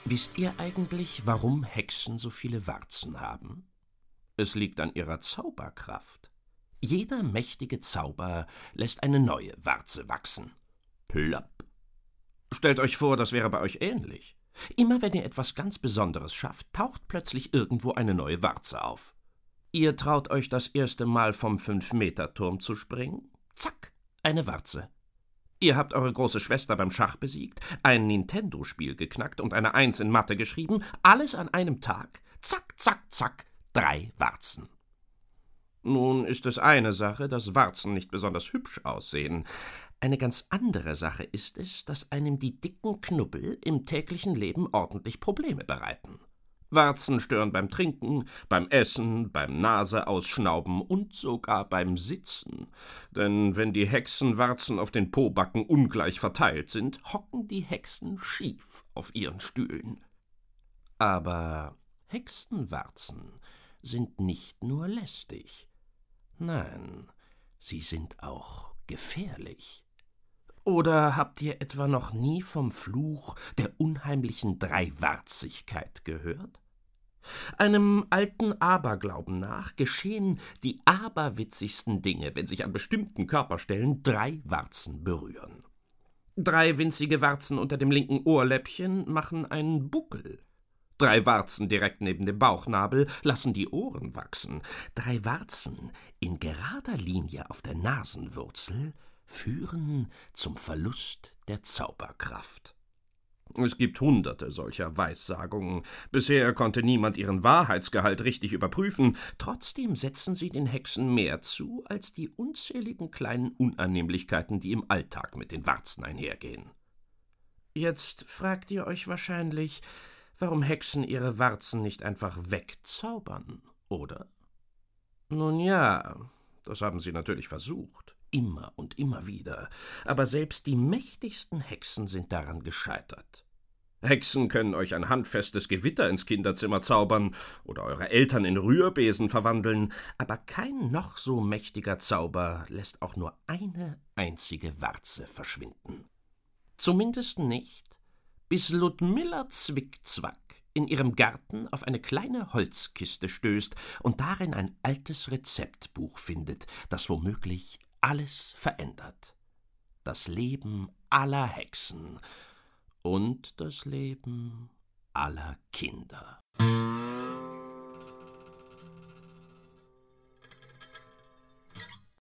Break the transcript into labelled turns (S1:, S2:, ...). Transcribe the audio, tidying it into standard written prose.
S1: Wisst ihr eigentlich, warum Hexen so viele Warzen haben? Es liegt an ihrer Zauberkraft. Jeder mächtige Zauber lässt eine neue Warze wachsen. Plopp. Stellt euch vor, das wäre bei euch ähnlich. Immer wenn ihr etwas ganz Besonderes schafft, taucht plötzlich irgendwo eine neue Warze auf. Ihr traut euch das erste Mal vom 5-Meter-Turm zu springen? Zack, eine Warze. Ihr habt eure große Schwester beim Schach besiegt, ein Nintendo-Spiel geknackt und eine 1 in Mathe geschrieben, alles an einem Tag. Zack, zack, zack, 3 Warzen. Nun ist es eine Sache, dass Warzen nicht besonders hübsch aussehen. Eine ganz andere Sache ist es, dass einem die dicken Knubbel im täglichen Leben ordentlich Probleme bereiten. Warzen stören beim Trinken, beim Essen, beim Naseausschnauben und sogar beim Sitzen. Denn wenn die Hexenwarzen auf den Pobacken ungleich verteilt sind, hocken die Hexen schief auf ihren Stühlen. Aber Hexenwarzen sind nicht nur lästig. Nein, sie sind auch gefährlich. Oder habt ihr etwa noch nie vom Fluch der unheimlichen Dreiwarzigkeit gehört? Einem alten Aberglauben nach geschehen die aberwitzigsten Dinge, wenn sich an bestimmten Körperstellen 3 Warzen berühren. 3 winzige Warzen unter dem linken Ohrläppchen machen einen Buckel. 3 Warzen direkt neben dem Bauchnabel lassen die Ohren wachsen. 3 Warzen in gerader Linie auf der Nasenwurzel führen zum Verlust der Zauberkraft. Es gibt hunderte solcher Weissagungen. Bisher konnte niemand ihren Wahrheitsgehalt richtig überprüfen. Trotzdem setzen sie den Hexen mehr zu als die unzähligen kleinen Unannehmlichkeiten, die im Alltag mit den Warzen einhergehen. Jetzt fragt ihr euch wahrscheinlich, warum Hexen ihre Warzen nicht einfach wegzaubern, oder? Nun ja, das haben sie natürlich versucht. Immer und immer wieder. Aber selbst die mächtigsten Hexen sind daran gescheitert. Hexen können euch ein handfestes Gewitter ins Kinderzimmer zaubern oder eure Eltern in Rührbesen verwandeln, aber kein noch so mächtiger Zauber lässt auch nur eine einzige Warze verschwinden. Zumindest nicht, bis Ludmilla Zwickzwack in ihrem Garten auf eine kleine Holzkiste stößt und darin ein altes Rezeptbuch findet, das womöglich alles verändert. Das Leben aller Hexen und das Leben aller Kinder.